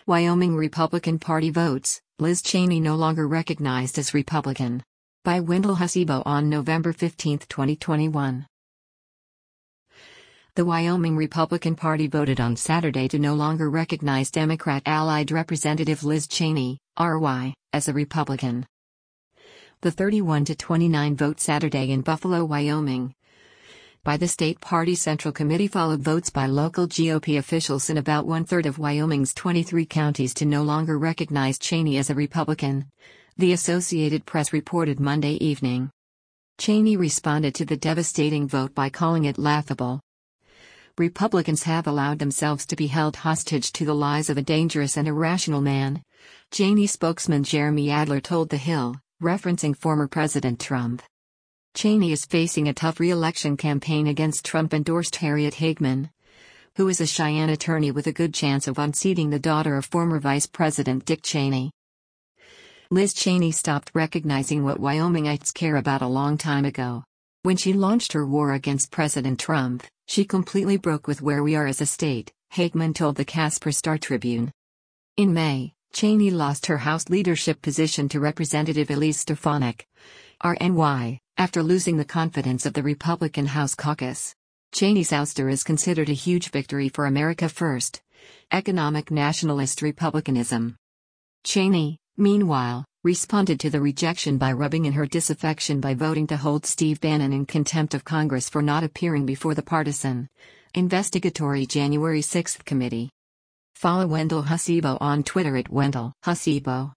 Wyoming Republican Party votes, Liz Cheney no longer recognized as Republican. By Wendell Hussebo on November 15, 2021. The Wyoming Republican Party voted on Saturday to no longer recognize Democrat allied Representative Liz Cheney, RY, as a Republican. The 31-29 vote Saturday in Buffalo, Wyoming, by the state party Central Committee followed votes by local GOP officials in about one-third of Wyoming's 23 counties to no longer recognize Cheney as a Republican, the Associated Press reported Monday evening. Cheney responded to the devastating vote by calling it laughable. Republicans have allowed themselves to be held hostage to the lies of a dangerous and irrational man, Cheney spokesman Jeremy Adler told The Hill, referencing former President Trump. Cheney is facing a tough re-election campaign against Trump-endorsed Harriet Hageman, who is a Cheyenne attorney with a good chance of unseating the daughter of former Vice President Dick Cheney. Liz Cheney stopped recognizing what Wyomingites care about a long time ago. When she launched her war against President Trump, she completely broke with where we are as a state, Hageman told the Casper Star-Tribune. In May, Cheney lost her House leadership position to Representative Elise Stefanik, RNY, after losing the confidence of the Republican House caucus. Cheney's ouster is considered a huge victory for America First, economic nationalist republicanism. Cheney, meanwhile, responded to the rejection by rubbing in her disaffection by voting to hold Steve Bannon in contempt of Congress for not appearing before the partisan, investigatory January 6 committee. Follow Wendell Hussebo on Twitter @WendellHussebo.